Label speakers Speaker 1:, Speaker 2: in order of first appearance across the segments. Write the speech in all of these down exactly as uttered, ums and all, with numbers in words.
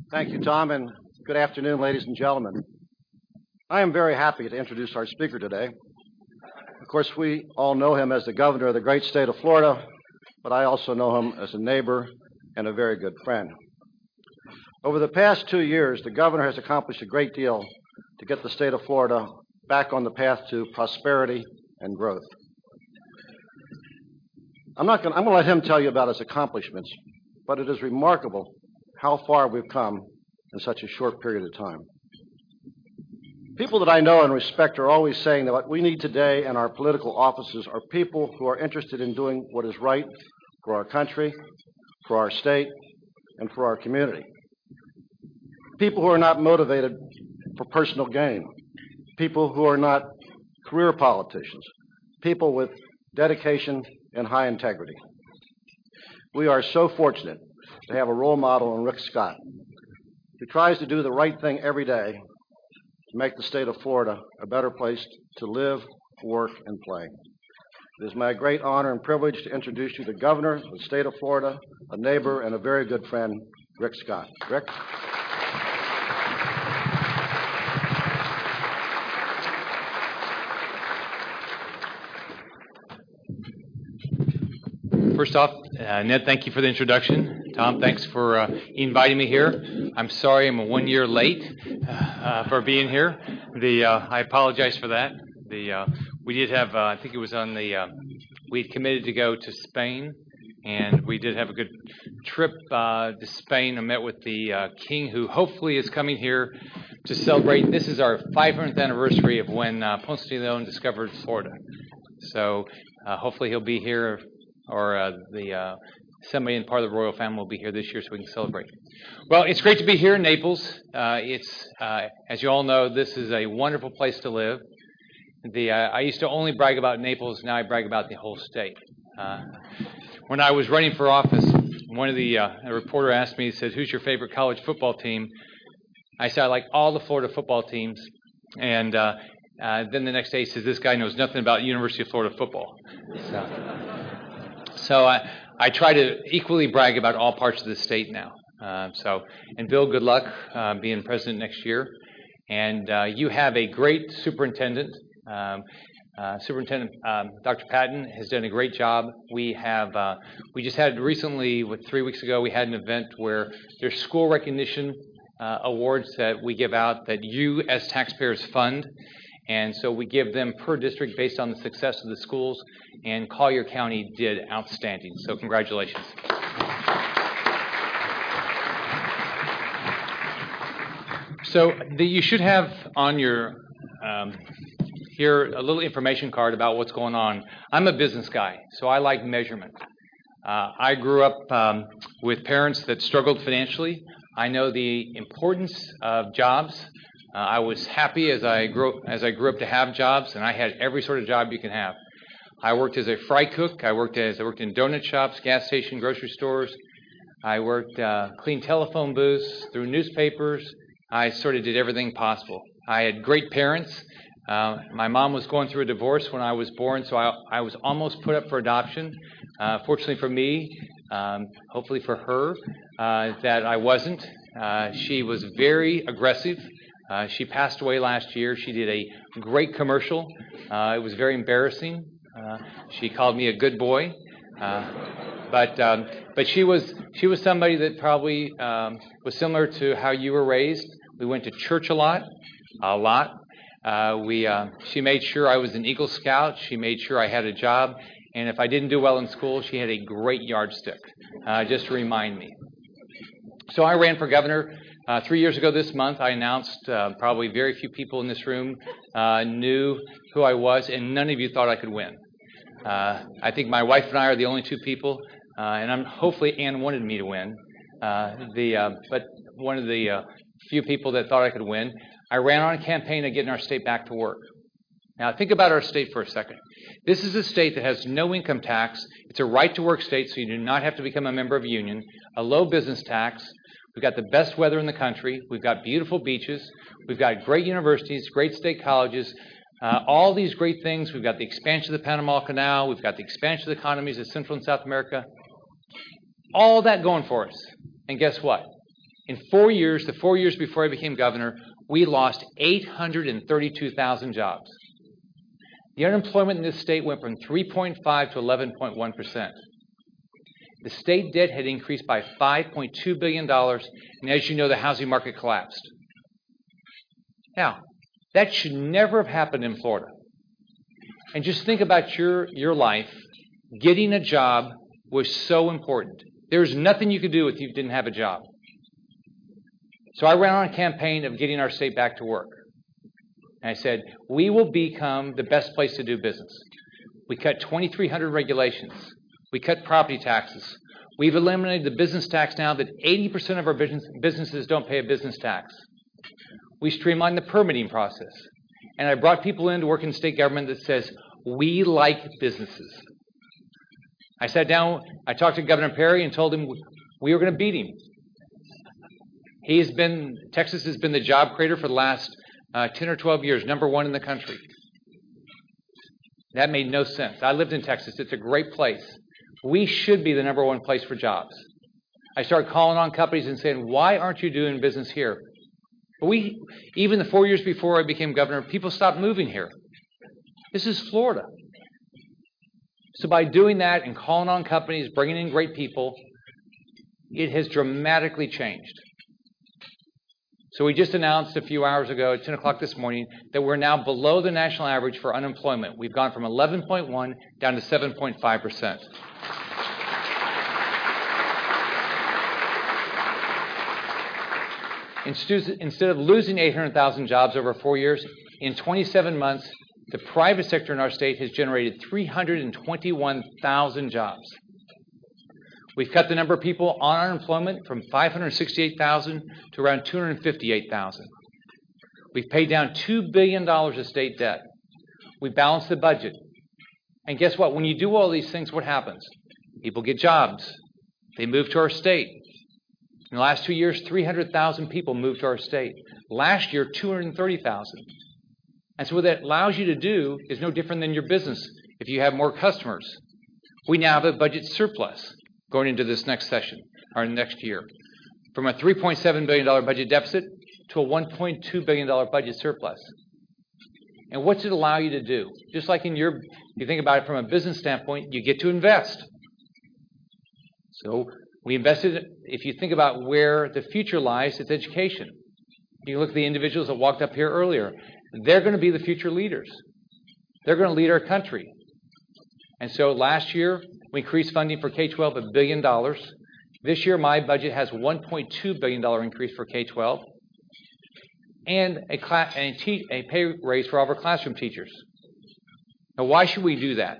Speaker 1: Thank you, Tom, and good afternoon, ladies and gentlemen. I am very happy to introduce our speaker today. Of course, we all know him as the governor of the great state of Florida, but I also know him as a neighbor and a very good friend. Over the past two years, the governor has accomplished a great deal to get the state of Florida back on the path to prosperity and growth. I'm not going. I'm going to let him tell you about his accomplishments, but it is remarkable how far we've come in such a short period of time. People that I know and respect are always saying that what we need today in our political offices are people who are interested in doing what is right for our country, for our state, and for our community. People who are not motivated for personal gain. People who are not career politicians. People with dedication and high integrity. We are so fortunate to have a role model in Rick Scott, who tries to do the right thing every day to make the state of Florida a better place to live, work, and play. It is my great honor and privilege to introduce you to the governor of the state of Florida, a neighbor and a very good friend, Rick Scott. Rick?
Speaker 2: First off, uh, Ned, thank you for the introduction. Tom, thanks for uh, inviting me here. I'm sorry I'm one year late uh, uh, for being here. The uh, I apologize for that. The uh, we did have uh, I think it was on the uh, we had committed to go to Spain, and we did have a good trip uh, to Spain. I met with the uh, king, who hopefully is coming here to celebrate. This is our five hundredth anniversary of when uh, Ponce de Leon discovered Florida. So uh, hopefully he'll be here. Or uh, the uh, somebody in part of the royal family will be here this year so we can celebrate. Well, it's great to be here in Naples. Uh, it's, uh, as you all know, this is a wonderful place to live. The uh, I used to only brag about Naples. Now I brag about the whole state. Uh, when I was running for office, one of the uh, a reporter asked me, he said, "Who's your favorite college football team?" I said, "I like all the Florida football teams." And uh, uh, then the next day he says, "This guy knows nothing about University of Florida football." So, So I, I try to equally brag about all parts of the state now. Uh, so, and Bill, good luck uh, being president next year. And uh, you have a great superintendent. Um, uh, Superintendent um, Doctor Patton has done a great job. We have uh, we just had recently, what, three weeks ago, we had an event where there's school recognition uh, awards that we give out that you as taxpayers fund. And so we give them per district based on the success of the schools, and Collier County did outstanding. So congratulations. So the, you should have on your um, here a little information card about what's going on. I'm a business guy, so I like measurement. Uh, I grew up um, with parents that struggled financially. I know the importance of jobs. Uh, I was happy as I grew as I grew up to have jobs, and I had every sort of job you can have. I worked as a fry cook. I worked as I worked in donut shops, gas station, grocery stores. I worked uh, cleaned telephone booths, through newspapers. I sort of did everything possible. I had great parents. Uh, my mom was going through a divorce when I was born, so I, I was almost put up for adoption. Uh, fortunately for me, um, hopefully for her, uh, that I wasn't. Uh, she was very aggressive. Uh, she passed away last year. She did a great commercial. Uh, it was very embarrassing. Uh, she called me a good boy, uh, but um, but she was she was somebody that probably um, was similar to how you were raised. We went to church a lot, a lot. Uh, we uh, she made sure I was an Eagle Scout. She made sure I had a job, and if I didn't do well in school, she had a great yardstick uh, just to remind me. So I ran for governor. Uh, three years ago this month, I announced, uh, probably very few people in this room uh, knew who I was, and none of you thought I could win. Uh, I think my wife and I are the only two people, uh, and I'm hopefully Ann wanted me to win. Uh, the uh, but one of the uh, few people that thought I could win. I ran on a campaign of getting our state back to work. Now think about our state for a second. This is a state that has no income tax. It's a right-to-work state, so you do not have to become a member of a union. A low business tax. We've got the best weather in the country. We've got beautiful beaches. We've got great universities, great state colleges, uh, all these great things. We've got the expansion of the Panama Canal. We've got the expansion of the economies of Central and South America. All that going for us. And guess what? In four years, the four years before I became governor, we lost eight hundred thirty-two thousand jobs. The unemployment in this state went from three point five to eleven point one percent. The state debt had increased by five point two billion dollars, and as you know, the housing market collapsed. Now, that should never have happened in Florida. And just think about your, your life. Getting a job was so important. There's nothing you could do if you didn't have a job. So I ran on a campaign of getting our state back to work. And I said, we will become the best place to do business. We cut twenty-three hundred regulations. We cut property taxes. We've eliminated the business tax now that eighty percent of our business, businesses don't pay a business tax. We streamlined the permitting process. And I brought people in to work in state government that says, we like businesses. I sat down, I talked to Governor Perry and told him we were going to beat him. He's been, Texas has been the job creator for the last uh, ten or twelve years, number one in the country. That made no sense. I lived in Texas. It's a great place. We should be the number one place for jobs. I started calling on companies and saying, why aren't you doing business here? But we, even the four years before I became governor, people stopped moving here. This is Florida. So by doing that and calling on companies, bringing in great people, it has dramatically changed. So we just announced a few hours ago at ten o'clock this morning that we're now below the national average for unemployment. We've gone from eleven point one down to seven point five percent. Instead of losing eight hundred thousand jobs over four years, in twenty-seven months, the private sector in our state has generated three hundred twenty-one thousand jobs. We've cut the number of people on unemployment from five hundred sixty-eight thousand to around two hundred fifty-eight thousand. We've paid down two billion dollars of state debt. We balanced the budget. And guess what? When you do all these things, what happens? People get jobs. They move to our state. In the last two years, three hundred thousand people moved to our state. Last year, two hundred thirty thousand. And so what that allows you to do is no different than your business if you have more customers. We now have a budget surplus going into this next session, or next year, from a three point seven billion dollars budget deficit to a one point two billion dollars budget surplus. And what's it allow you to do? Just like in your, you think about it from a business standpoint, you get to invest. So we invested, if you think about where the future lies, it's education. You look at the individuals that walked up here earlier. They're going to be the future leaders. They're going to lead our country. And so last year, we increased funding for K twelve a billion dollars. This year, my budget has one point two billion dollars increase for K twelve and a, class, a, te- a pay raise for all of our classroom teachers. Now, why should we do that?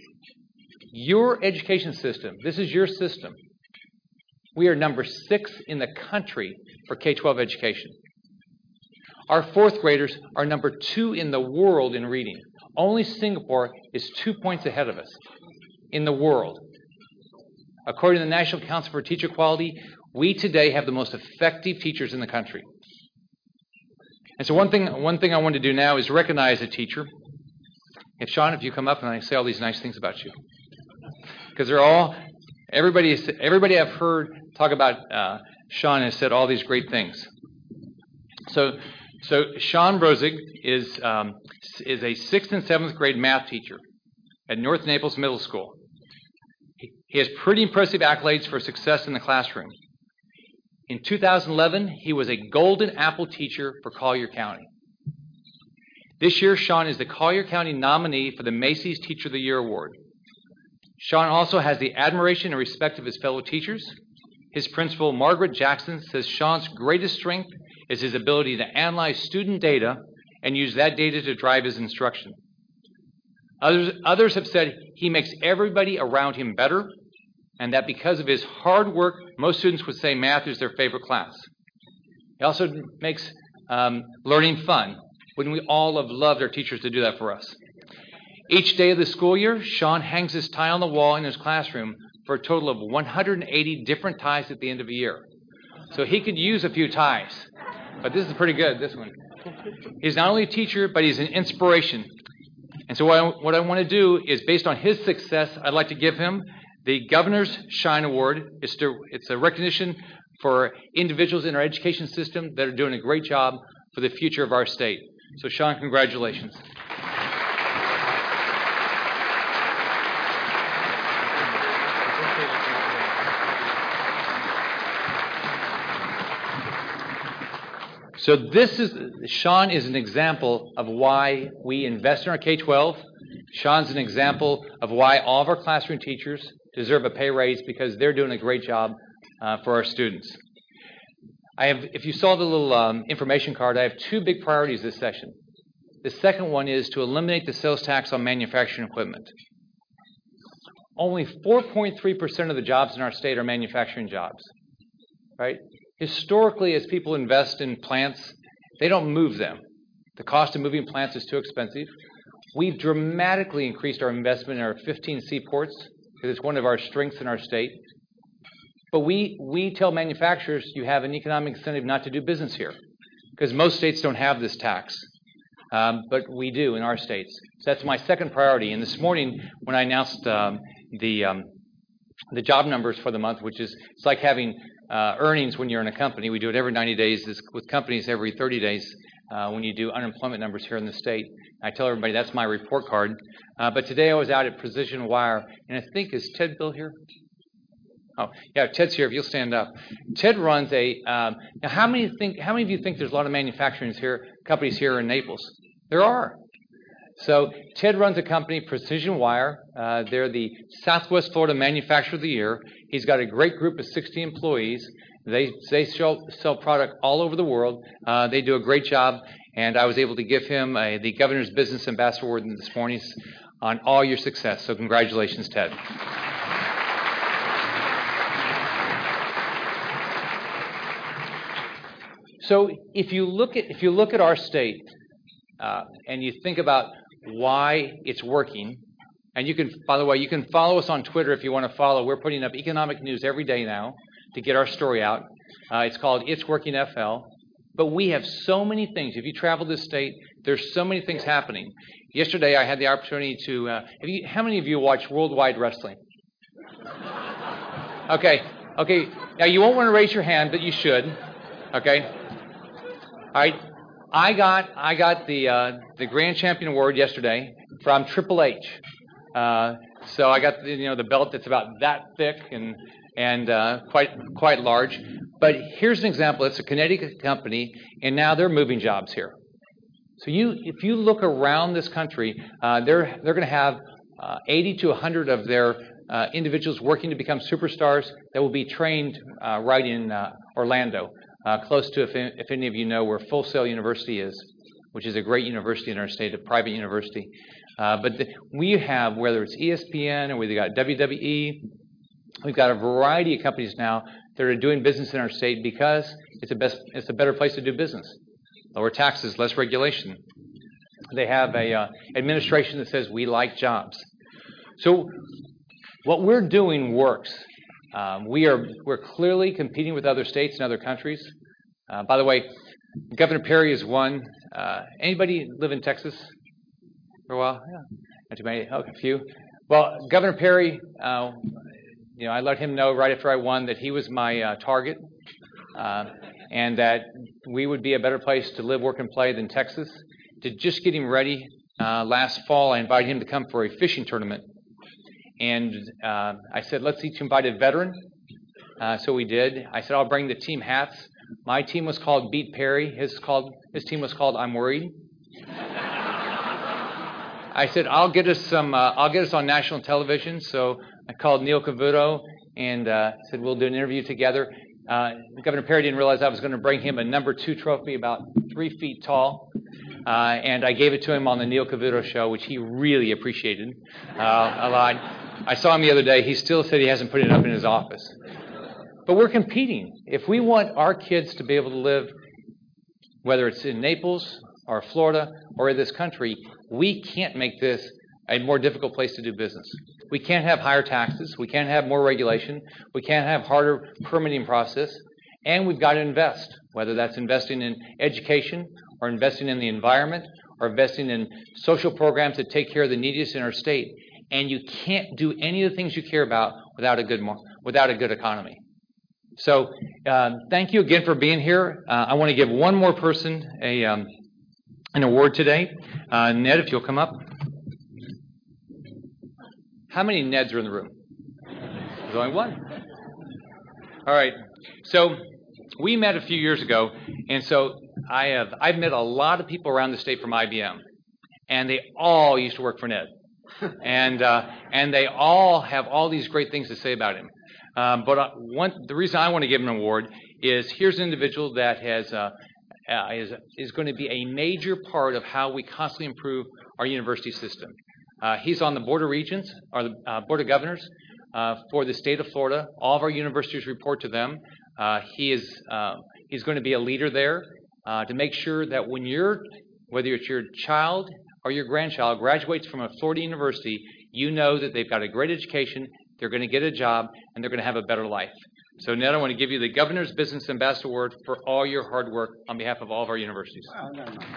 Speaker 2: Your education system, this is your system. We are number six in the country for K twelve education. Our fourth graders are number two in the world in reading. Only Singapore is two points ahead of us in the world. According to the National Council for Teacher Quality, we today have the most effective teachers in the country. And so one thing, one thing I want to do now is recognize a teacher. If Sean, if you come up and I say all these nice things about you, because they're all, everybody, is, everybody I've heard talk about uh, Sean has said all these great things. So, so Sean Brozig is um, is a sixth and seventh grade math teacher at North Naples Middle School. He, he has pretty impressive accolades for success in the classroom. In two thousand eleven, he was a Golden Apple teacher for Collier County. This year, Sean is the Collier County nominee for the Macy's Teacher of the Year Award. Sean also has the admiration and respect of his fellow teachers. His principal, Margaret Jackson, says Sean's greatest strength is his ability to analyze student data and use that data to drive his instruction. Others, others have said he makes everybody around him better, and that because of his hard work, most students would say math is their favorite class. He also makes um, learning fun. Wouldn't we all have loved our teachers to do that for us? Each day of the school year, Sean hangs his tie on the wall in his classroom for a total of one hundred eighty different ties at the end of a year. So he could use a few ties. But this is pretty good, this one. He's not only a teacher, but he's an inspiration. And so what I, what I want to do is, based on his success, I'd like to give him the Governor's Shine Award. It's, to, it's a recognition for individuals in our education system that are doing a great job for the future of our state. So, Sean, congratulations. So this is, Sean is an example of why we invest in our K twelve. Sean's an example of why all of our classroom teachers deserve a pay raise, because they're doing a great job uh, for our students. I have, if you saw the little um, information card, I have two big priorities this session. The second one is to eliminate the sales tax on manufacturing equipment. Only four point three percent of the jobs in our state are manufacturing jobs, right? Historically, as people invest in plants, they don't move them. The cost of moving plants is too expensive. We've dramatically increased our investment in our fifteen seaports, because it's one of our strengths in our state. But we, we tell manufacturers you have an economic incentive not to do business here, because most states don't have this tax. Um, but we do in our states. So that's my second priority. And this morning, when I announced um, the um, the job numbers for the month, which is, it's like having uh, earnings when you're in a company. We do it every ninety days. It's with companies every thirty days uh, when you do unemployment numbers here in the state. I tell everybody that's my report card. Uh, but today I was out at Precision Wire, and I think, is Ted Bill here? Oh, yeah, Ted's here. If you'll stand up. Ted runs a. Um, now, how many think? How many of you think there's a lot of manufacturing here, companies here in Naples? There are. So Ted runs a company, Precision Wire. Uh, they're the Southwest Florida Manufacturer of the Year. He's got a great group of sixty employees. They they sell, sell product all over the world. Uh, they do a great job, and I was able to give him a, the Governor's Business Ambassador Award this morning on all your success. So congratulations, Ted. So if you look at if you look at our state uh, and you think about why it's working, and you can, by the way, you can follow us on Twitter if you want to follow. We're putting up economic news every day now to get our story out. Uh, it's called It's Working F L. But we have so many things. If you travel this state, there's so many things happening. Yesterday, I had the opportunity to. Uh, have you, how many of you watch Worldwide Wrestling? Okay, okay. Now you won't want to raise your hand, but you should. Okay. All right. I got I got the uh, the Grand Champion Award yesterday from Triple H. Uh, so I got the, you know the belt that's about that thick and and uh, quite quite large. But here's an example. It's a Connecticut company, and now they're moving jobs here. So you if you look around this country, uh, they're they're going to have uh, eighty to one hundred of their uh, individuals working to become superstars that will be trained uh, right in uh, Orlando. Uh, close to, if, if any of you know where Full Sail University is, which is a great university in our state, a private university. Uh, but the, we have, whether it's E S P N or we've got W W E, we've got a variety of companies now that are doing business in our state because it's a best, it's a better place to do business. Lower taxes, less regulation. They have a uh, administration that says we like jobs. So what we're doing works. Um, we are we're clearly competing with other states and other countries. Uh, by the way, Governor Perry is one. Uh, anybody live in Texas for a while? Yeah, not too many. Oh, a few. Well, Governor Perry, uh, you know, I let him know right after I won that he was my uh, target, uh, and that we would be a better place to live, work, and play than Texas. To just get him ready, uh, last fall, I invited him to come for a fishing tournament. And uh, I said, let's each invite a veteran. Uh, so we did. I said, I'll bring the team hats. My team was called Beat Perry. His called his team was called I'm Worried. I said, I'll get us some. Uh, I'll get us on national television. So I called Neil Cavuto and uh, said we'll do an interview together. Uh, Governor Perry didn't realize I was going to bring him a number two trophy, about three feet tall. Uh, and I gave it to him on the Neil Cavuto show, which he really appreciated uh, a lot. I saw him the other day. He still said he hasn't put it up in his office. But we're competing. If we want our kids to be able to live, whether it's in Naples or Florida or in this country, we can't make this a more difficult place to do business. We can't have higher taxes. We can't have more regulation. We can't have harder permitting process. And we've got to invest, whether that's investing in education or investing in the environment or investing in social programs that take care of the neediest in our state. And you can't do any of the things you care about without a good without a good economy. So uh, thank you again for being here. Uh, I want to give one more person a um, an award today. Uh, Ned, if you'll come up. How many Neds are in the room? There's only one. All right. So we met a few years ago, and so I have I've met a lot of people around the state from I B M, and they all used to work for Ned, and uh, and they all have all these great things to say about him. Um, but uh, one, the reason I want to give him an award is here's an individual that has uh, uh, is is going to be a major part of how we constantly improve our university system. Uh, he's on the Board of Regents, or the uh, Board of Governors uh, for the state of Florida. All of our universities report to them. Uh, he is uh, he's going to be a leader there uh, to make sure that when you're, whether it's your child or your grandchild graduates from a Florida university, you know that they've got a great education, they're going to get a job, and they're going to have a better life. So Ned, I want to give you the Governor's Business Ambassador Award for all your hard work on behalf of all of our universities.
Speaker 1: Wow, no, no.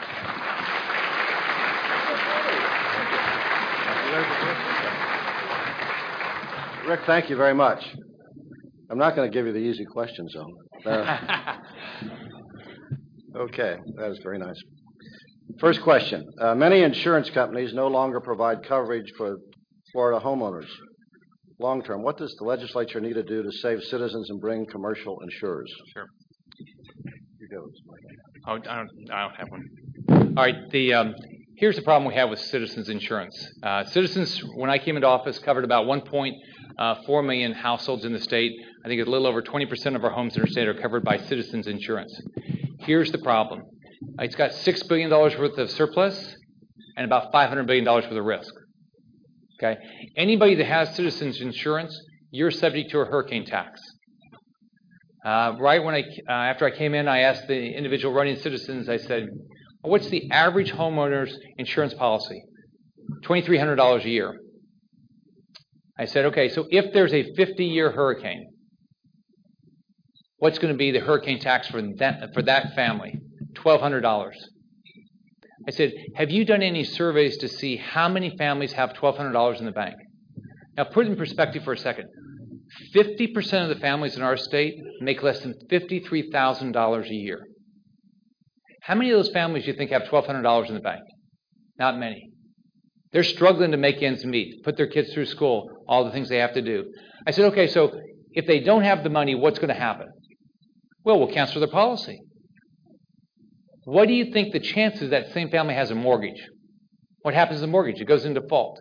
Speaker 1: Rick, thank you very much. I'm not going to give you the easy questions, though. Uh, okay, that is very nice. First question. Uh, many insurance companies no longer provide coverage for Florida homeowners. Long term, what does the legislature need to do to save citizens and bring commercial insurers?
Speaker 2: Sure.
Speaker 1: You go.
Speaker 2: Oh, I don't, I don't have one. All right. The um, here's the problem we have with Citizens Insurance. Uh, Citizens, when I came into office, covered about one point four million households in the state. I think a little over twenty percent of our homes in our state are covered by Citizens Insurance. Here's the problem. It's got six billion dollars worth of surplus and about five hundred billion dollars worth of risk. Okay. Anybody that has Citizens Insurance, you're subject to a hurricane tax. Uh, right when I, uh, after I came in, I asked the individual running Citizens, I said, what's the average homeowner's insurance policy? twenty-three hundred dollars a year. I said, okay, so if there's a fifty-year hurricane, what's going to be the hurricane tax for that, for that family? twelve hundred dollars. I said, have you done any surveys to see how many families have twelve hundred dollars in the bank? Now, put it in perspective for a second. fifty percent of the families in our state make less than fifty-three thousand dollars a year. How many of those families do you think have twelve hundred dollars in the bank? Not many. They're struggling to make ends meet, put their kids through school, all the things they have to do. I said, okay, so if they don't have the money, what's going to happen? Well, we'll cancel their policy. What do you think the chances that same family has a mortgage? What happens to the mortgage? It goes in default.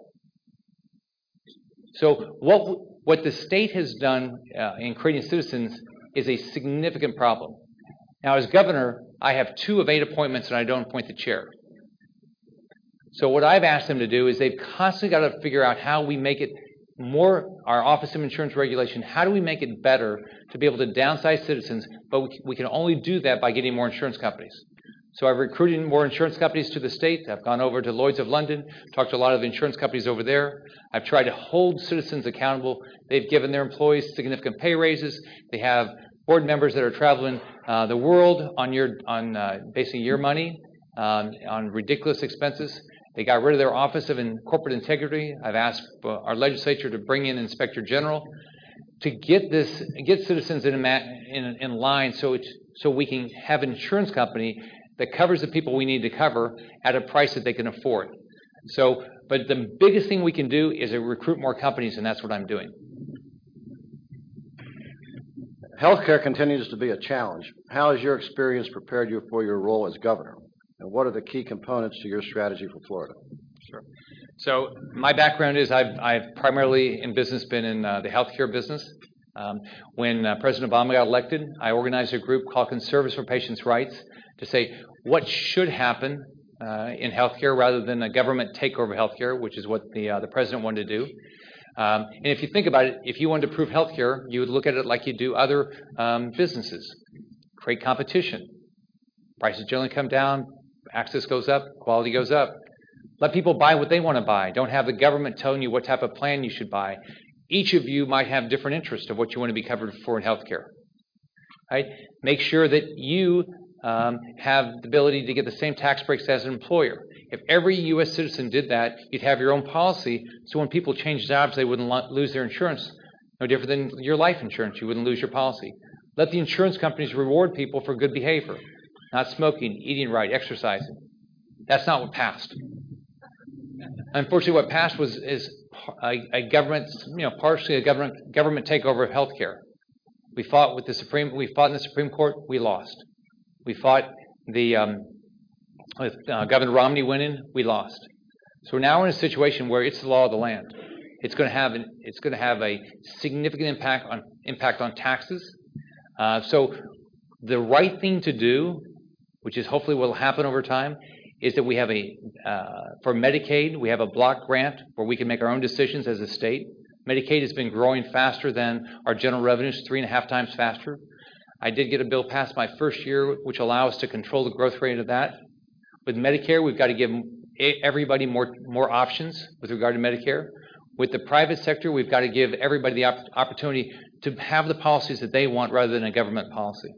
Speaker 2: So what what the state has done uh, in creating Citizens is a significant problem. Now, as governor, I have two of eight appointments, and I don't appoint the chair. So what I've asked them to do is they've constantly got to figure out how we make it more, our Office of Insurance Regulation, how do we make it better to be able to downsize Citizens, but we, we can only do that by getting more insurance companies. So I've recruited more insurance companies to the state. I've gone over to Lloyd's of London, talked to a lot of insurance companies over there. I've tried to hold Citizens accountable. They've given their employees significant pay raises. They have board members that are traveling uh, the world on your, on uh, basically your money, um, on ridiculous expenses. They got rid of their Office of in Corporate Integrity. I've asked our legislature to bring in Inspector General to get this, get Citizens in, a, in, in line so, it's, so we can have an insurance company that covers the people we need to cover at a price that they can afford. So, but the biggest thing we can do is to recruit more companies, and that's what I'm doing.
Speaker 1: Healthcare continues to be a challenge. How has your experience prepared you for your role as governor? And what are the key components to your strategy for Florida?
Speaker 2: Sure. So my background is I've, I've primarily in business been in uh, the healthcare business. Um, when uh, President Obama got elected, I organized a group called Conservatives for Patients' Rights to say what should happen uh, in healthcare rather than a government takeover healthcare, which is what the uh, the president wanted to do. Um, and if you think about it, if you wanted to improve healthcare, you would look at it like you do other um, businesses. Create competition. Prices generally come down. Access goes up, quality goes up. Let people buy what they want to buy. Don't have the government telling you what type of plan you should buy. Each of you might have different interests of what you want to be covered for in healthcare. Right? Make sure that you um, have the ability to get the same tax breaks as an employer. If every U S citizen did that, you'd have your own policy, so when people change jobs, they wouldn't lo- lose their insurance. No different than your life insurance. You wouldn't lose your policy. Let the insurance companies reward people for good behavior, not smoking, eating right, exercising. That's not what passed. Unfortunately, what passed was is a, a government, you know, partially a government government takeover of healthcare. We fought with the Supreme. We fought in the Supreme Court. We lost. We fought the um, with uh, Governor Romney winning. We lost. So now we're in a situation where it's the law of the land. It's going to have an, it's going to have a significant impact on impact on taxes. Uh, so the right thing to do, which is hopefully what will happen over time, is that we have a, uh, for Medicaid, we have a block grant where we can make our own decisions as a state. Medicaid has been growing faster than our general revenues, three and a half times faster. I did get a bill passed my first year, which allows us to control the growth rate of that. With Medicare, we've got to give everybody more, more options with regard to Medicare. With the private sector, we've got to give everybody the op- opportunity to have the policies that they want rather than a government policy.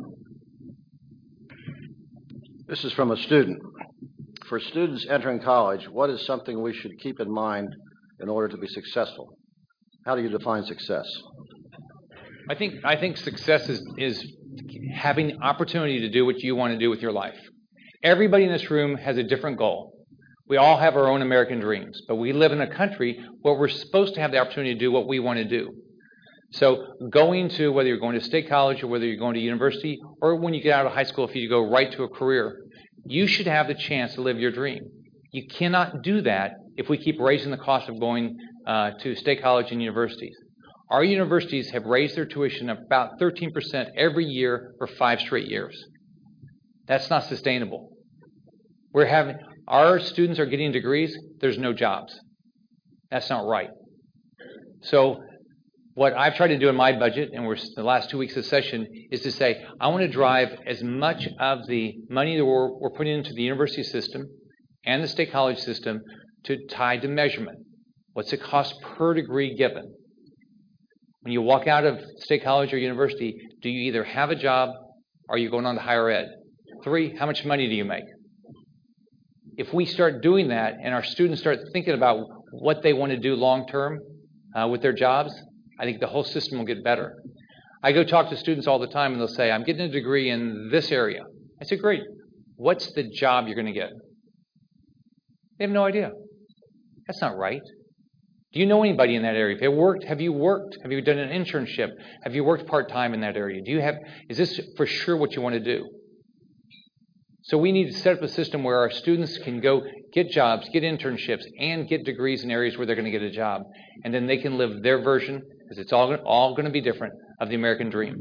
Speaker 1: This is from a student. For students entering college, what is something we should keep in mind in order to be successful? How do you define success?
Speaker 2: I think I think success is, is having the opportunity to do what you want to do with your life. Everybody in this room has a different goal. We all have our own American dreams, but we live in a country where we're supposed to have the opportunity to do what we want to do. So going to, whether you're going to state college or whether you're going to university, or when you get out of high school, if you go right to a career, you should have the chance to live your dream. You cannot do that if we keep raising the cost of going uh, to state college and universities. Our universities have raised their tuition about thirteen percent every year for five straight years. That's not sustainable. We're having, our students are getting degrees, there's no jobs. That's not right. So what I've tried to do in my budget, and we're the last two weeks of session, is to say, I want to drive as much of the money that we're, we're putting into the university system and the state college system to tie to measurement. What's it cost per degree given? When you walk out of state college or university, do you either have a job or are you going on to higher ed? Three, how much money do you make? If we start doing that and our students start thinking about what they want to do long term uh, with their jobs, I think the whole system will get better. I go talk to students all the time and they'll say, I'm getting a degree in this area. I say, great. What's the job you're going to get? They have no idea. That's not right. Do you know anybody in that area? Have you worked? Have you worked? Have you done an internship? Have you worked part-time in that area? Do you have, is this for sure what you want to do? So we need to set up a system where our students can go get jobs, get internships, and get degrees in areas where they're going to get a job. And then they can live their version, because it's all, all going to be different, of the American dream.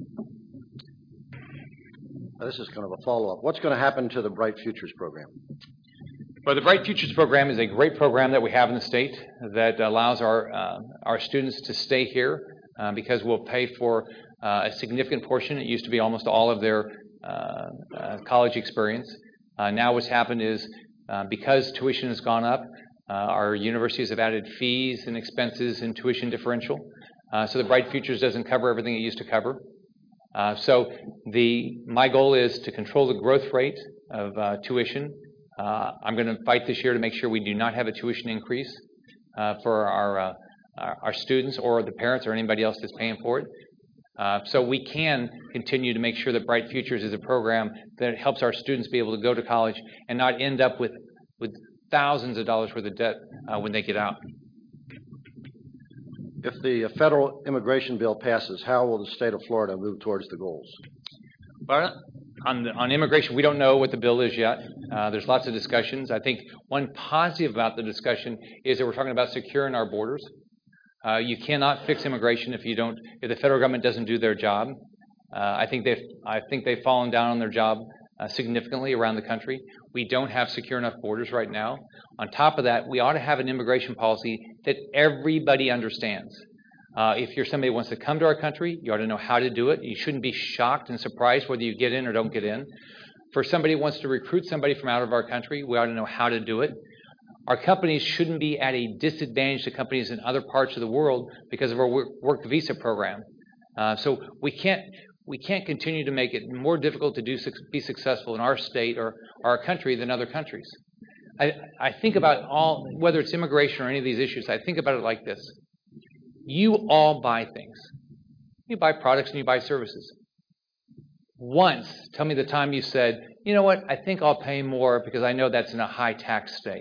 Speaker 1: Now, this is kind of a follow-up. What's going to happen to the Bright Futures program?
Speaker 2: Well, the Bright Futures program is a great program that we have in the state that allows our, uh, our students to stay here uh, because we'll pay for uh, a significant portion. It used to be almost all of their Uh, uh, college experience. Uh, now what's happened is uh, because tuition has gone up, uh, our universities have added fees and expenses and tuition differential. Uh, so the Bright Futures doesn't cover everything it used to cover. Uh, so the my goal is to control the growth rate of uh, tuition. Uh, I'm going to fight this year to make sure we do not have a tuition increase uh, for our, uh, our our students or the parents or anybody else that's paying for it. Uh, so we can continue to make sure that Bright Futures is a program that helps our students be able to go to college and not end up with, with thousands of dollars worth of debt uh, when they get out.
Speaker 1: If the federal immigration bill passes, how will the state of Florida move towards the goals?
Speaker 2: Well, on, the, on immigration, we don't know what the bill is yet. Uh, there's lots of discussions. I think one positive about the discussion is that we're talking about securing our borders. Uh, you cannot fix immigration if you don't, if the federal government doesn't do their job. Uh, I think they've, I think they've fallen down on their job uh, significantly around the country. We don't have secure enough borders right now. On top of that, we ought to have an immigration policy that everybody understands. Uh, if you're somebody who wants to come to our country, you ought to know how to do it. You shouldn't be shocked and surprised whether you get in or don't get in. For somebody who wants to recruit somebody from out of our country, we ought to know how to do it. Our companies shouldn't be at a disadvantage to companies in other parts of the world because of our work, work visa program. Uh, so we can't we can't continue to make it more difficult to do be successful in our state or our country than other countries. I, I think about all, whether it's immigration or any of these issues, I think about it like this. You all buy things. You buy products and you buy services. Once, tell me the time you said, you know what, I think I'll pay more because I know that's in a high tax state,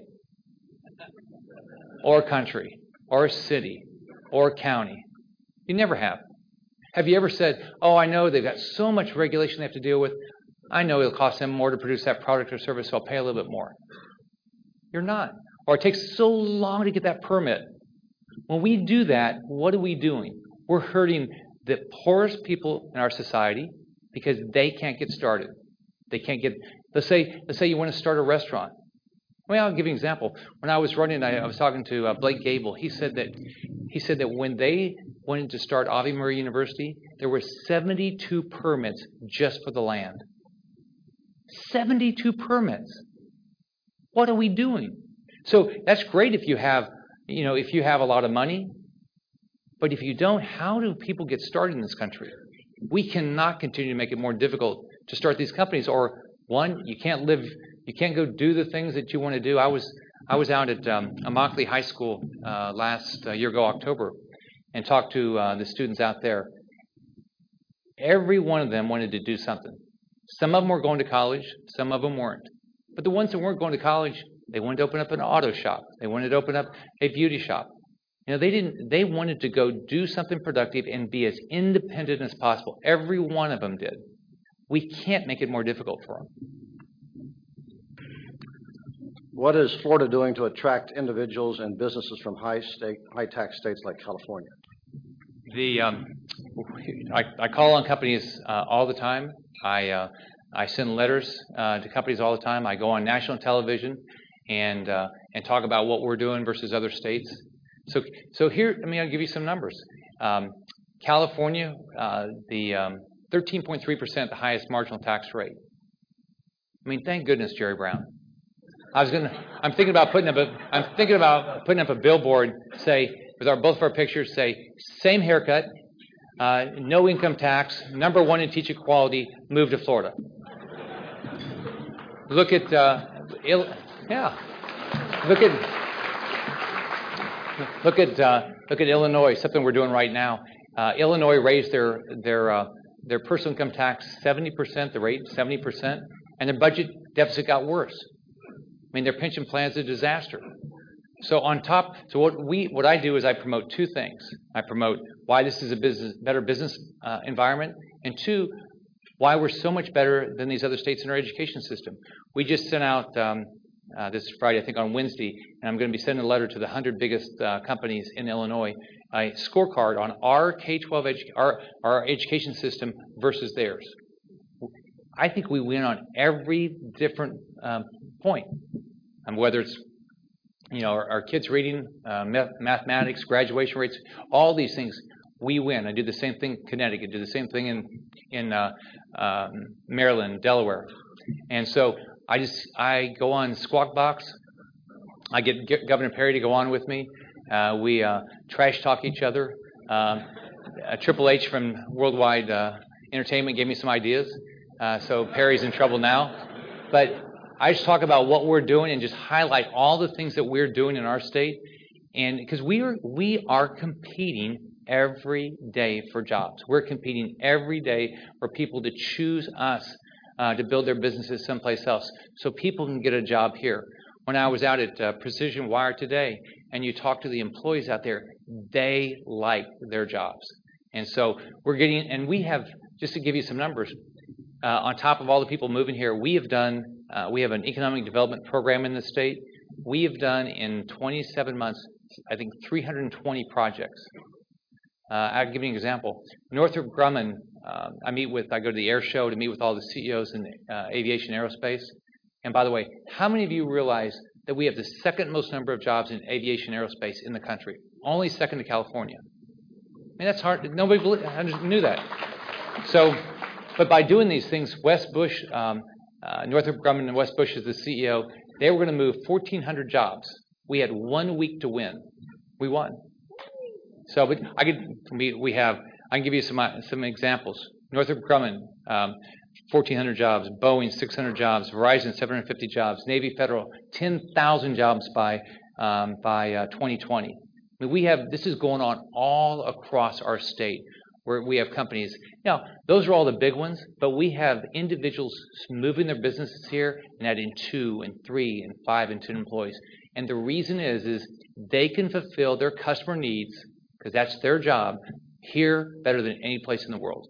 Speaker 2: or country, or city, or county. You never have. Have you ever said, oh, I know they've got so much regulation they have to deal with. I know it'll cost them more to produce that product or service, so I'll pay a little bit more. You're not. Or it takes so long to get that permit. When we do that, what are we doing? We're hurting the poorest people in our society because they can't get started. They can't get, let's say, let's say you want to start a restaurant. Well, I'll give you an example. When I was running, I, I was talking to uh, Blake Gable. He said that he said that when they wanted to start Ave Maria University, there were seventy-two permits just for the land. seventy-two permits. What are we doing? So that's great if you have, you know, if you have a lot of money. But if you don't, how do people get started in this country? We cannot continue to make it more difficult to start these companies. Or one, you can't live, you can't go do the things that you want to do. I was I was out at um, Immokalee High School uh, last uh, year ago, October, and talked to uh, the students out there. Every one of them wanted to do something. Some of them were going to college, some of them weren't. But the ones that weren't going to college, they wanted to open up an auto shop. They wanted to open up a beauty shop. You know, they didn't. They wanted to go do something productive and be as independent as possible. Every one of them did. We can't make it more difficult for them.
Speaker 1: What is Florida doing to attract individuals and businesses from high state, high tax states like California?
Speaker 2: The um, I, I call on companies uh, all the time. I uh, I send letters uh, to companies all the time. I go on national television and uh, and talk about what we're doing versus other states. So so here, I mean, I'll give you some numbers. Um, California, uh, the um, thirteen point three percent, the highest marginal tax rate. I mean, thank goodness, Jerry Brown. I was gonna. I'm thinking about putting up a. I'm thinking about putting up a billboard. Say with our both of our pictures. Say same haircut, uh, no income tax, number one in teacher quality. Move to Florida. Look at. Uh, il, yeah. Look at. Look at. Uh, look at Illinois. Something we're doing right now. Uh, Illinois raised their their uh, their personal income tax seventy percent. The rate seventy percent, and their budget deficit got worse. I mean, their pension plan is a disaster. So on top, so what we, what I do is I promote two things. I promote why this is a business, better business uh, environment, and two, why we're so much better than these other states in our education system. We just sent out um, uh, this Friday, I think on Wednesday, and I'm going to be sending a letter to the one hundred biggest uh, companies in Illinois, a scorecard on our K twelve edu- our our education system versus theirs. I think we win on every different um, point. Um, whether it's, you know, our, our kids reading, uh, math, mathematics, graduation rates, all these things, we win. I do the same thing in Connecticut, do the same thing in in uh, um, Maryland, Delaware, and so I just I go on Squawk Box. I get, get Governor Perry to go on with me. Uh, we uh, trash talk each other. Um, uh, Triple H from Worldwide uh, Entertainment gave me some ideas, uh, so Perry's in trouble now, but. I just talk about what we're doing and just highlight all the things that we're doing in our state, and because we are we are competing every day for jobs. We're competing every day for people to choose us uh, to build their businesses someplace else, so people can get a job here. When I was out at uh, Precision Wire today, and you talk to the employees out there, they like their jobs, and so we're getting. And we have, just to give you some numbers, uh, on top of all the people moving here, we have done. Uh, we have an economic development program in the state. We have done in twenty-seven months, I think, three hundred twenty projects. Uh, I'll give you an example. Northrop Grumman, uh, I meet with, I go to the air show to meet with all the C E Os in uh, aviation aerospace. And by the way, how many of you realize that we have the second most number of jobs in aviation aerospace in the country? Only second to California. I mean, that's hard. Nobody believed, I just knew that. So, but by doing these things, Wes Bush, um, Uh, Northrop Grumman and Wes Bush is the C E O. They were going to move fourteen hundred jobs. We had one week to win. We won. So, but I could. We, we have. I can give you some uh, some examples. Northrop Grumman, um, fourteen hundred jobs. Boeing, six hundred jobs. Verizon, seven hundred fifty jobs. Navy Federal, ten thousand jobs by um, by uh, twenty twenty. I mean, we have. This is going on all across our state. where we have companies. Now, those are all the big ones, but we have individuals moving their businesses here and adding two and three and five and ten employees. And the reason is, is they can fulfill their customer needs, because that's their job, here better than any place in the world.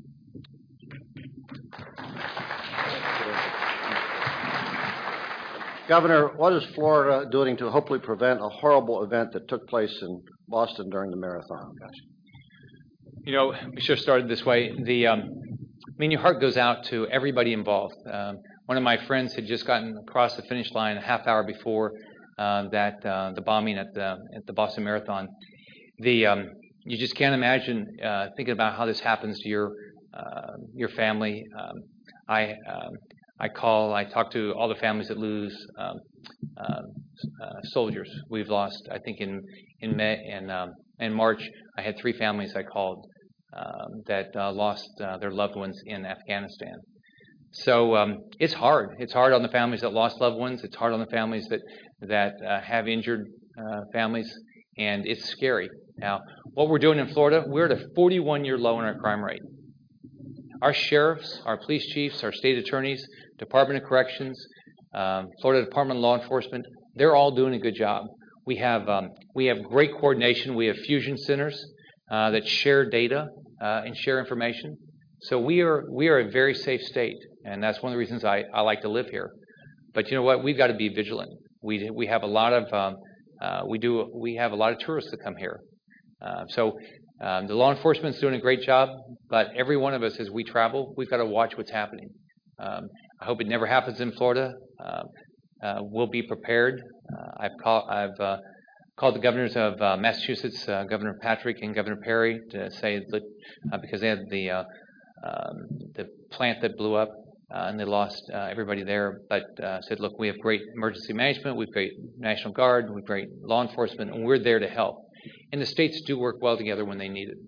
Speaker 1: Governor, what is Florida doing to hopefully prevent a horrible event that took place in Boston during the marathon?
Speaker 2: You know, we should have started this way. The, um, I mean, your heart goes out to everybody involved. Um, one of my friends had just gotten across the finish line a half hour before uh, that uh, the bombing at the at the Boston Marathon. The um, you just can't imagine uh, thinking about how this happens to your uh, your family. Um, I um, I call, I talk to all the families that lose um, uh, uh, soldiers. We've lost, I think, in in May and um, in March, I had three families I called um, that uh, lost uh, their loved ones in Afghanistan. So um, it's hard. It's hard on the families that lost loved ones. It's hard on the families that that uh, have injured uh, families, and it's scary. Now, what we're doing in Florida, we're at a forty-one year low in our crime rate. Our sheriffs, our police chiefs, our state attorneys, Department of Corrections, um, Florida Department of Law Enforcement, they're all doing a good job. We have um, we have great coordination. We have fusion centers uh, that share data uh, and share information. So we are we are a very safe state, and that's one of the reasons I, I like to live here. But you know what? We've got to be vigilant. We we have a lot of um, uh, we do we have a lot of tourists that come here. Uh, so um, the law enforcement's doing a great job, but every one of us, as we travel, we've got to watch what's happening. Um, I hope it never happens in Florida. Uh, uh, we'll be prepared. Uh, I've called I've uh, called the governors of uh, Massachusetts, uh, Governor Patrick and Governor Perry, to say that uh, because they had the uh, um, the plant that blew up uh, and they lost uh, everybody there, but uh, said, look, we have great emergency management, we've great National Guard, we've great law enforcement, and we're there to help. And the states do work well together when they need it.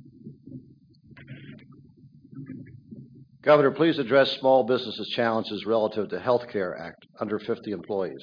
Speaker 1: Governor, please address small businesses' challenges relative to Health Care Act, under fifty employees.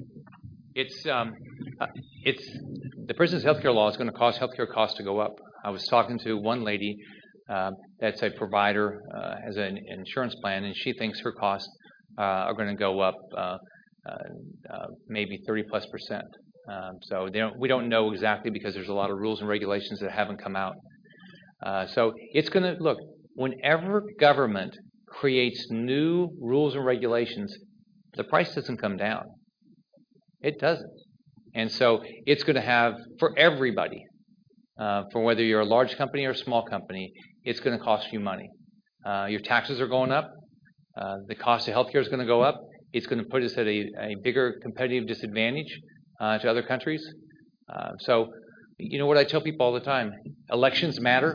Speaker 2: It's um, uh, it's the prison's healthcare law is going to cause healthcare costs to go up. I was talking to one lady uh, that's a provider, uh, has an insurance plan, and she thinks her costs uh, are going to go up uh, uh, uh, maybe thirty plus percent. Um, so they don't, we don't know exactly because there's a lot of rules and regulations that haven't come out. Uh, so it's going to, look, whenever government creates new rules and regulations, the price doesn't come down. It doesn't. And so it's going to have, for everybody, uh, for whether you're a large company or a small company, it's going to cost you money. Uh, your taxes are going up. Uh, the cost of healthcare is going to go up. It's going to put us at a, a bigger competitive disadvantage Uh, to other countries. Uh, so, you know what I tell people all the time, elections matter.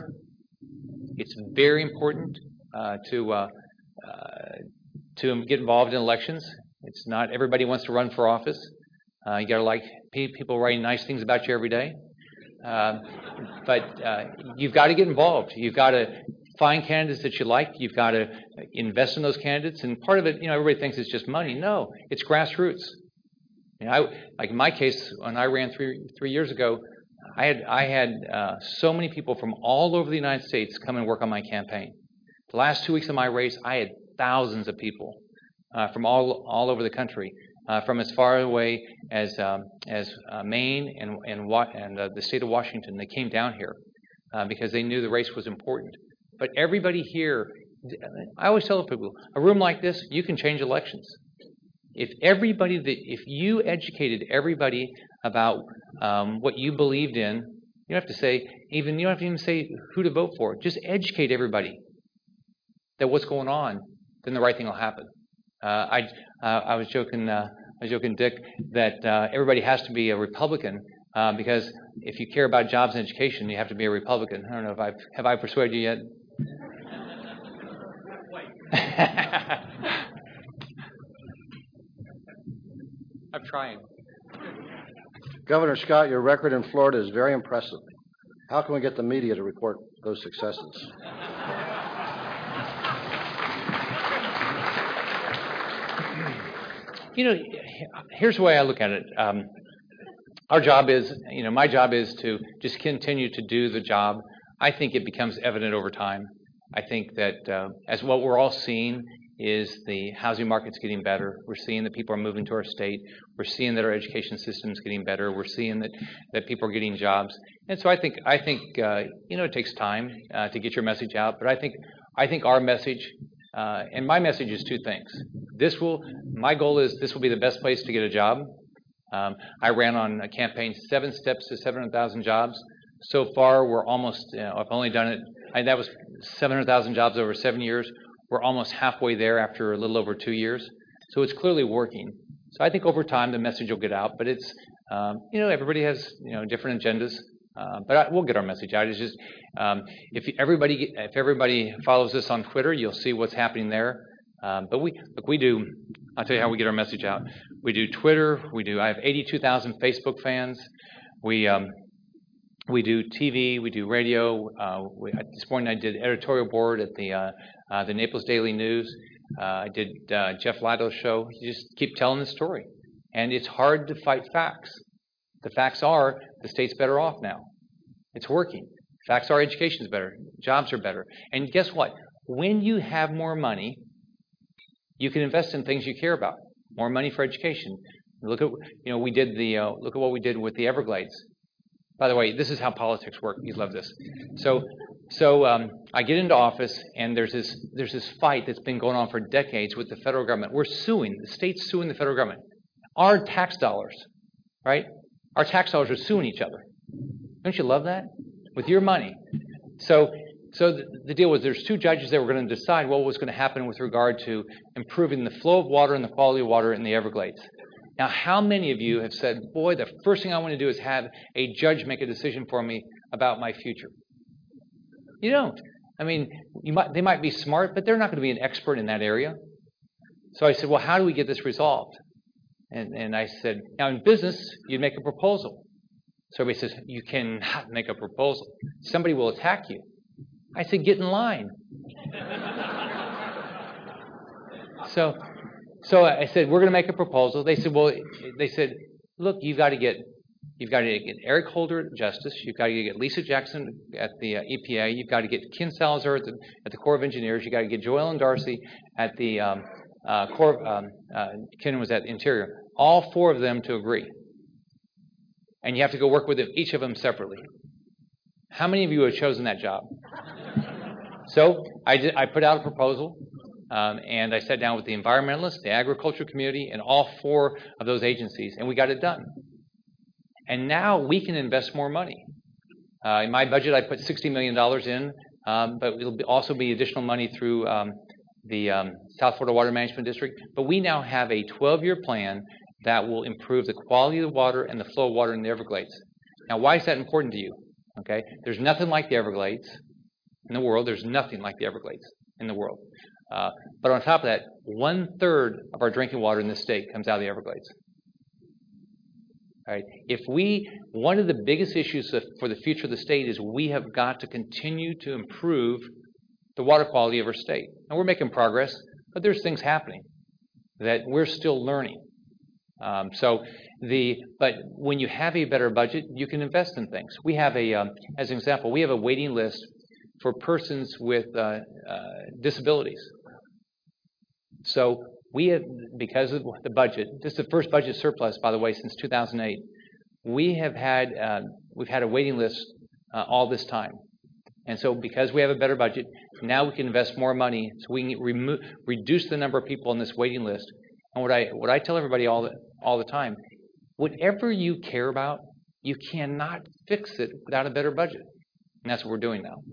Speaker 2: It's very important uh, to uh, uh, to get involved in elections. It's not everybody wants to run for office. Uh, you got to like people writing nice things about you every day. Uh, but uh, you've got to get involved. You've got to find candidates that you like. You've got to invest in those candidates. And part of it, you know, everybody thinks it's just money. No, it's grassroots. You know, I, like in my case, when I ran three three years ago, I had I had uh, so many people from all over the United States come and work on my campaign. The last two weeks of my race, I had thousands of people uh, from all all over the country, uh, from as far away as um, as uh, Maine and and and uh, the state of Washington. They came down here uh, because they knew the race was important. But everybody here, I always tell people, a room like this, you can change elections. If everybody, that if you educated everybody about um, what you believed in, you don't have to say, even you don't have to even say who to vote for. Just educate everybody that what's going on, then the right thing will happen. Uh, I uh, I was joking, uh, I was joking, Dick, that uh, everybody has to be a Republican uh, because if you care about jobs and education, you have to be a Republican. I don't know if I've have I persuaded you yet. I'm trying.
Speaker 1: Governor Scott, your record in Florida is very impressive. How can we get the media to report those successes?
Speaker 2: You know, here's the way I look at it. Um, our job is, you know, my job is to just continue to do the job I think it becomes evident over time. I think that uh, as what we're all seeing is the housing market's getting better. We're seeing that people are moving to our state. We're seeing that our education system's getting better. We're seeing that, that people are getting jobs. And so I think I think uh, you know it takes time uh, to get your message out. But I think I think our message uh, and my message is two things. This will my goal is this will be the best place to get a job. Um, I ran on a campaign, Seven Steps to seven hundred thousand Jobs. So far, we're almost. You know, I've only done it. I, that was seven hundred thousand jobs over seven years. We're almost halfway there after a little over two years. So it's clearly working. So I think over time the message will get out. But it's, um, you know, everybody has, you know, different agendas. Uh, but I, we'll get our message out. It's just um, if everybody if everybody follows us on Twitter, you'll see what's happening there. Um, but we look, we do. I'll tell you how we get our message out. We do Twitter. We do. I have eighty-two thousand Facebook fans. We um, we do T V. We do radio. Uh, we, this morning I did editorial board at the uh, uh, the Naples Daily News. Uh, I did uh, Jeff Lytle's show. You just keep telling the story, and it's hard to fight facts. The facts are the state's better off now. It's working. Facts are education's better, jobs are better, and guess what? When you have more money, you can invest in things you care about. More money for education. Look at you know we did the uh, look at what we did with the Everglades. By the way, this is how politics work. You love this. So, so um, I get into office, and there's this there's this fight that's been going on for decades with the federal government. We're suing the state's suing the federal government. Our tax dollars, right? Our tax dollars are suing each other. Don't you love that? With your money. So, so the, the deal was there's two judges that were going to decide what was going to happen with regard to improving the flow of water and the quality of water in the Everglades. Now, how many of you have said, boy, the first thing I want to do is have a judge make a decision for me about my future? You don't. I mean, you might, they might be smart, but they're not going to be an expert in that area. So I said, well, how do we get this resolved? And, and I said, now in business, you'd make a proposal. So everybody says, you cannot make a proposal. Somebody will attack you. I said, get in line. so... So I said, we're going to make a proposal. They said, well, they said, look, you've got to get, you've got to get Eric Holder at Justice. You've got to get Lisa Jackson at the uh, E P A. You've got to get Ken Salazar at the, at the Corps of Engineers. You've got to get Joellen Darcy at the um, uh, Corps. Um, uh, Ken was at the Interior. All four of them to agree. And you have to go work with them, each of them separately. How many of you have chosen that job? So I did. I put out a proposal. Um, and I sat down with the environmentalists, the agriculture community, and all four of those agencies, and we got it done. And now we can invest more money. Uh, in my budget, I put sixty million dollars in, um, but it'll be also be additional money through um, the um, South Florida Water Management District. But we now have a twelve-year plan that will improve the quality of the water and the flow of water in the Everglades. Now, why is that important to you? Okay, there's nothing like the Everglades in the world. There's nothing like the Everglades in the world. Uh, but on top of that, one third of our drinking water in this state comes out of the Everglades. All right. If we, one of the biggest issues for the future of the state is we have got to continue to improve the water quality of our state. And we're making progress, but there's things happening that we're still learning. Um, so the, but when you have a better budget, you can invest in things. We have a, um, as an example, we have a waiting list for persons with uh, uh, disabilities. So we have, because of the budget, this is the first budget surplus, by the way, since two thousand eight. We have had, uh, we've had a waiting list uh, all this time. And so because we have a better budget, now we can invest more money so we can remo- reduce the number of people on this waiting list. And what I, what I tell everybody all the, all the time, whatever you care about, you cannot fix it without a better budget. And that's what we're doing now.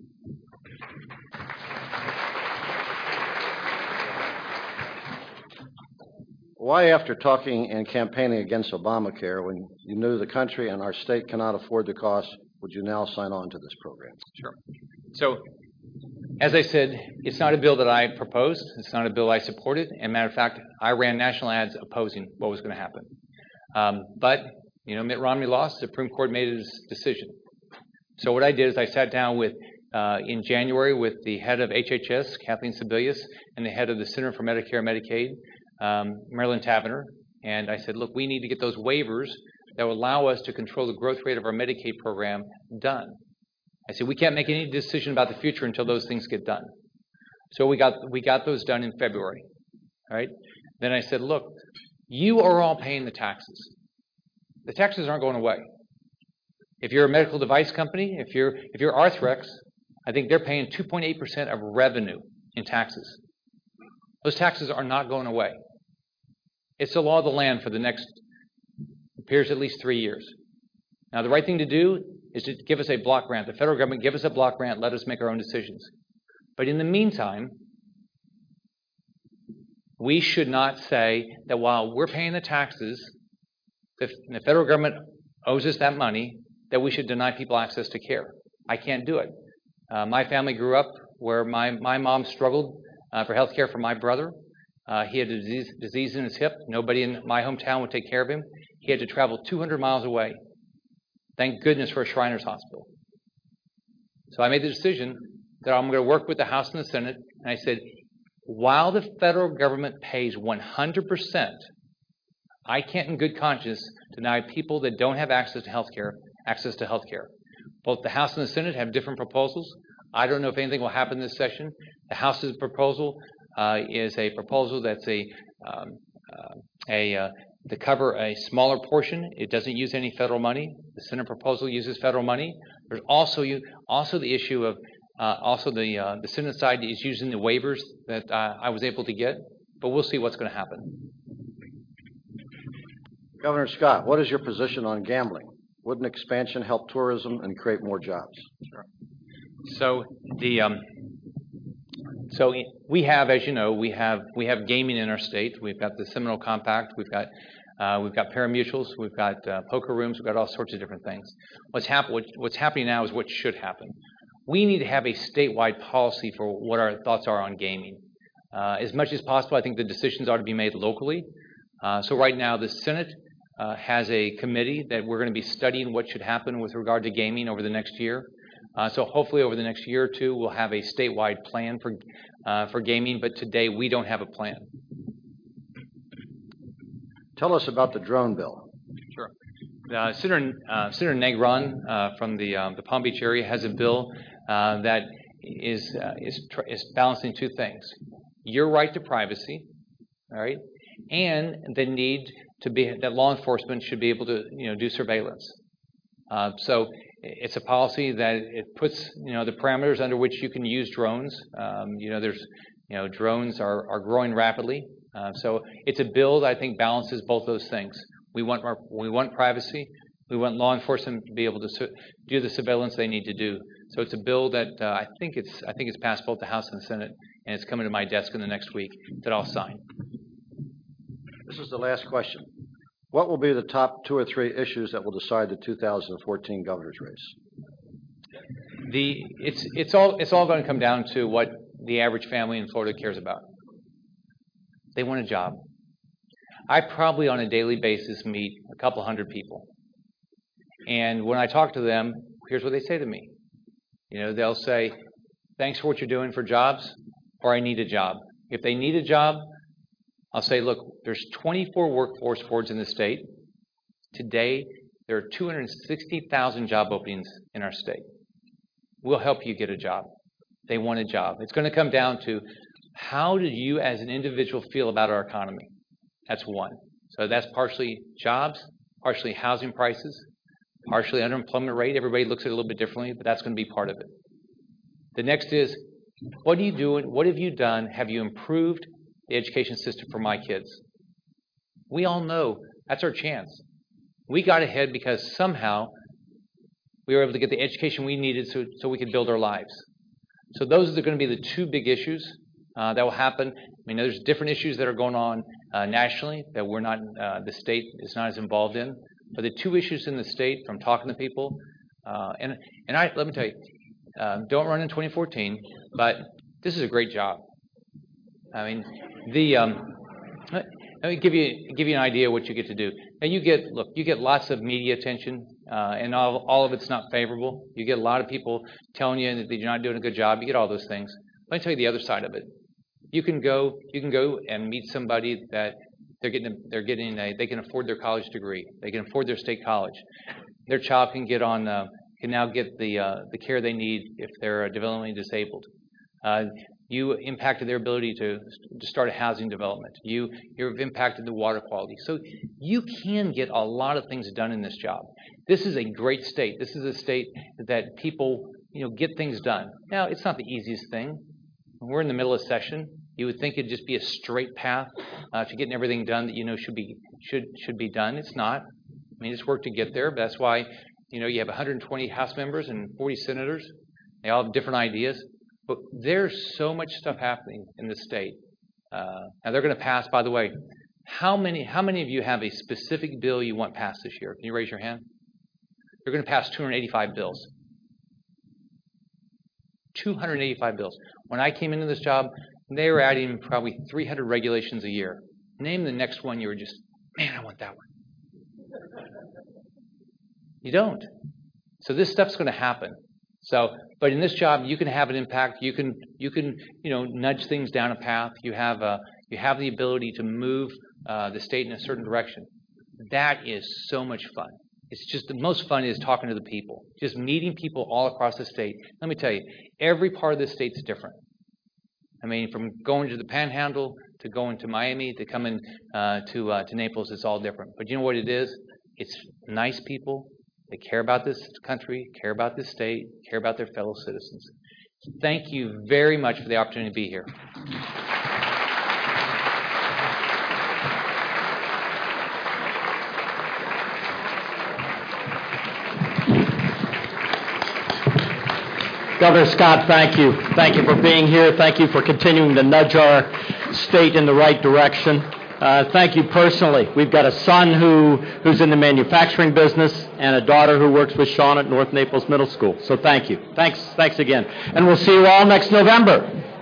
Speaker 1: Why, after talking and campaigning against Obamacare, when you knew the country and our state cannot afford the cost, would you now sign on to this program?
Speaker 2: Sure. So, as I said, it's not a bill that I proposed. It's not a bill I supported. And matter of fact, I ran national ads opposing what was going to happen. Um, but, you know, Mitt Romney lost. The Supreme Court made his decision. So what I did is I sat down with, uh, in January with the head of H H S, Kathleen Sebelius, and the head of the Center for Medicare and Medicaid, um, Marilyn Tavenner, and I said, look, we need to get those waivers that will allow us to control the growth rate of our Medicaid program done. I said, we can't make any decision about the future until those things get done. So we got we got those done in February, all right? Then I said, look, you are all paying the taxes. The taxes aren't going away. If you're a medical device company, if you're if you're Arthrex, I think they're paying two point eight percent of revenue in taxes. Those taxes are not going away. It's the law of the land for the next, appears at least three years. Now, the right thing to do is to give us a block grant. The federal government give us a block grant, let us make our own decisions. But in the meantime, we should not say that while we're paying the taxes, the, the federal government owes us that money, that we should deny people access to care. I can't do it. Uh, my family grew up where my, my mom struggled uh, for health care for my brother. Uh, he had a disease, disease in his hip. Nobody in my hometown would take care of him. He had to travel two hundred miles away. Thank goodness for a Shriners Hospital. So I made the decision that I'm going to work with the House and the Senate, and I said, while the federal government pays one hundred percent, I can't in good conscience deny people that don't have access to health care access to health care. Both the House and the Senate have different proposals. I don't know if anything will happen this session. The House's proposal uh, is a proposal that's a, um, uh, a uh, to cover a smaller portion. It doesn't use any federal money. The Senate proposal uses federal money. There's also you also the issue of uh, also the uh, the Senate side is using the waivers that uh, I was able to get, but we'll see what's going to happen.
Speaker 1: Governor Scott, what is your position on gambling? Wouldn't expansion help tourism and create more jobs?
Speaker 2: Sure. So the um, so we have, as you know, we have we have gaming in our state. We've got the Seminole Compact. We've got uh, we've got pari-mutuels. We've got uh, poker rooms. We've got all sorts of different things. What's happen what, What's happening now is what should happen. We need to have a statewide policy for what our thoughts are on gaming. Uh, as much as possible, I think the decisions ought to be made locally. Uh, so right now, the Senate Uh, has a committee that we're going to be studying what should happen with regard to gaming over the next year. Uh, so hopefully over the next year or two, we'll have a statewide plan for uh, for gaming, but today we don't have a plan.
Speaker 1: Tell us about the drone bill.
Speaker 2: Sure. Uh, Senator, uh, Senator Negron uh, from the, um, the Palm Beach area has a bill uh, that is, uh, is, tr- is balancing two things. Your right to privacy, all right, and the need to be that law enforcement should be able to, you know, do surveillance. Uh, so it's a policy that it puts, you know, the parameters under which you can use drones. Um, you know, there's, you know, drones are, are growing rapidly. Uh, so it's a bill that I think balances both those things. We want our, we want privacy. We want law enforcement to be able to su- do the surveillance they need to do. So it's a bill that uh, I think it's I think it's passed both the House and the Senate, and it's coming to my desk in the next week that I'll sign.
Speaker 1: This is the last question. What will be the top two or three issues that will decide the two thousand fourteen governor's race?
Speaker 2: The it's it's all it's all going to come down to what the average family in Florida cares about. They want a job. I probably on a daily basis meet a couple hundred people, and when I talk to them, here's what they say to me. You know, they'll say, "Thanks for what you're doing for jobs," or "I need a job." If they need a job, I'll say, look, there's twenty-four workforce boards in the state. Today, there are two hundred sixty thousand job openings in our state. We'll help you get a job. They want a job. It's going to come down to how do you as an individual feel about our economy? That's one. So that's partially jobs, partially housing prices, partially unemployment rate. Everybody looks at it a little bit differently, but that's going to be part of it. The next is, what are you doing? What have you done? Have you improved the education system for my kids? We all know that's our chance. We got ahead because somehow we were able to get the education we needed so, so we could build our lives. So those are going to be the two big issues uh, that will happen. I mean, there's different issues that are going on uh, nationally that we're not, uh, the state is not as involved in. But the two issues in the state, from talking to people, uh, and and I let me tell you, uh, don't run in twenty fourteen, but this is a great job. I mean, the um, let me give you give you an idea of what you get to do. And you get look, you get lots of media attention, uh, and all all of it's not favorable. You get a lot of people telling you that you're not doing a good job. You get all those things. Let me tell you the other side of it. You can go you can go and meet somebody that they're getting a, they're getting a they can afford their college degree. They can afford their state college. Their child can get on uh, can now get the uh, the care they need if they're developmentally disabled. Uh, you impacted their ability to, to start a housing development. You, you've impacted the water quality. So you can get a lot of things done in this job. This is a great state. This is a state that people, you know, get things done. Now, it's not the easiest thing. We're in the middle of session. You would think it'd just be a straight path uh, to getting everything done that you know should be should should be done. It's not. I mean, it's work to get there. But that's why, you know, you have one hundred twenty House members and forty senators. They all have different ideas. But there's so much stuff happening in the state. Uh, now they're going to pass. By the way, how many how many of you have a specific bill you want passed this year? Can you raise your hand? They're going to pass two hundred eighty-five bills. two hundred eighty-five bills. When I came into this job, they were adding probably three hundred regulations a year. Name the next one you were just, man, I want that one. You don't. So this stuff's going to happen. So, but in this job, you can have an impact. You can, you can, you know, nudge things down a path. You have, a, you have the ability to move uh, the state in a certain direction. That is so much fun. It's just the most fun is talking to the people, just meeting people all across the state. Let me tell you, every part of the state's different. I mean, from going to the Panhandle to going to Miami to coming uh, to uh, to Naples, it's all different. But you know what it is? It's nice people. They care about this country, care about this state, care about their fellow citizens. Thank you very much for the opportunity to be here.
Speaker 3: Governor Scott, thank you. Thank you for being here. Thank you for continuing to nudge our state in the right direction. Uh, thank you personally. We've got a son who, who's in the manufacturing business and a daughter who works with Sean at North Naples Middle School. So thank you. Thanks, thanks again. And we'll see you all next November.